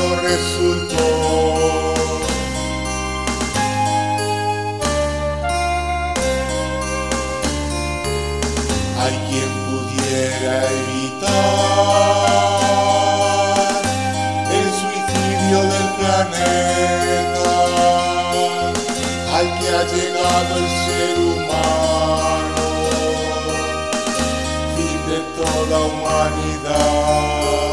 no resultó. Hay quien pudiera evitar el suicidio del planeta al que ha llegado el ser humano, fin de toda humanidad.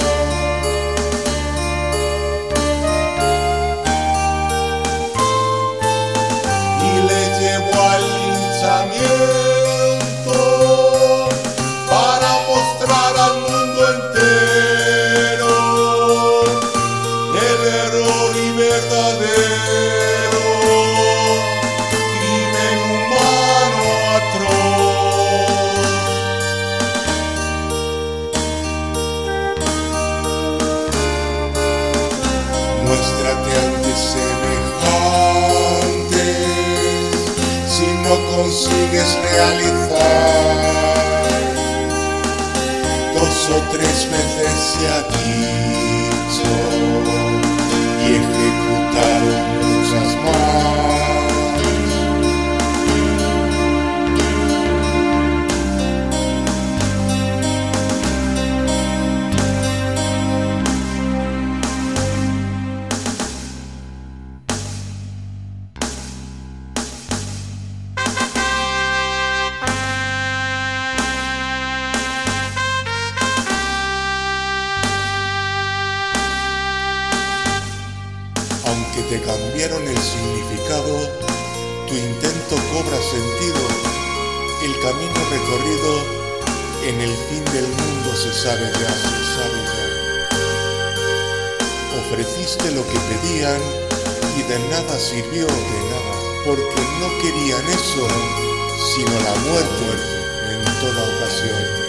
Y le llevó al linchamiento para mostrar al mundo entero el error y verdadero crimen humano atroz. Muéstrate ante semejantes si no consigues realizar 2 o 3 veces se ha dicho y ejecutado muchas más. Aunque te cambiaron el significado, tu intento cobra sentido. El camino recorrido en el fin del mundo se sabe ya. Ofreciste lo que pedían y de nada sirvió, porque no querían eso, sino la muerte en toda ocasión.